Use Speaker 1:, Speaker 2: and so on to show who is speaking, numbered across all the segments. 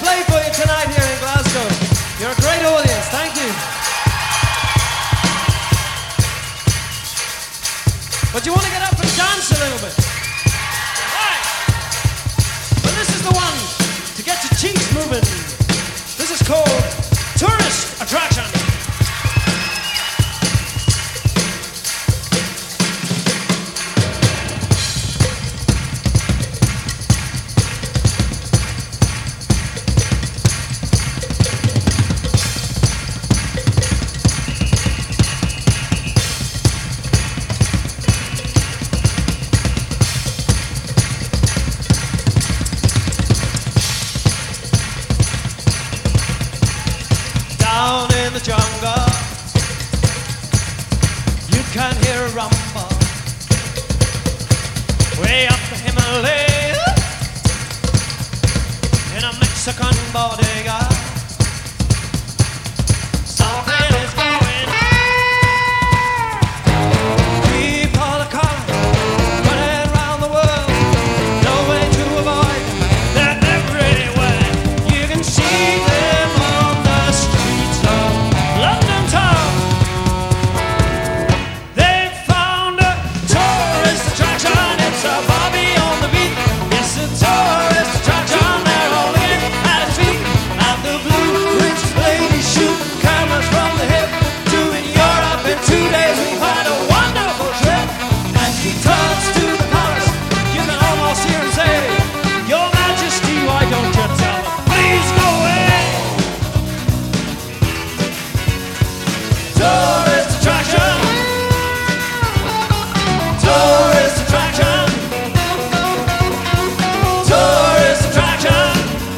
Speaker 1: play for you tonight here in Glasgow. You're a great audience, thank you. But you want to get up and dance a little bit. Right. Well, this is the one to get your cheeks moving. This is called Tourist Attraction. Down in the jungle, you can hear a rumble. Way up the Himalayas, in a Mexican bodega, something is going on. People are coming, running around the world, no way to avoid them. They're everywhere. You can see them on the streets of London town. They found a tourist attraction. It's a Bobby on the beat. It's a tourist attraction. They're all looking at his feet. At the blue ridge lady shoot cameras from the hip. Doing Europe in 2 days. We've had a wonderful trip. As he turns to the palace, you can almost hear him say, Your Majesty, why don't you tell them? Please go away. Tourist attraction. Tourist attraction. Tourist attraction.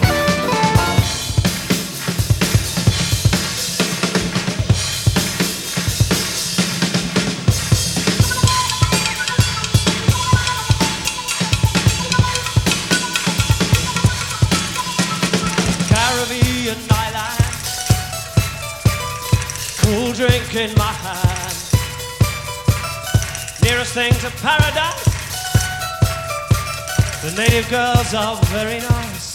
Speaker 1: Caribbean island, cool drink in my hand. Nearest thing to paradise. The native girls are very nice.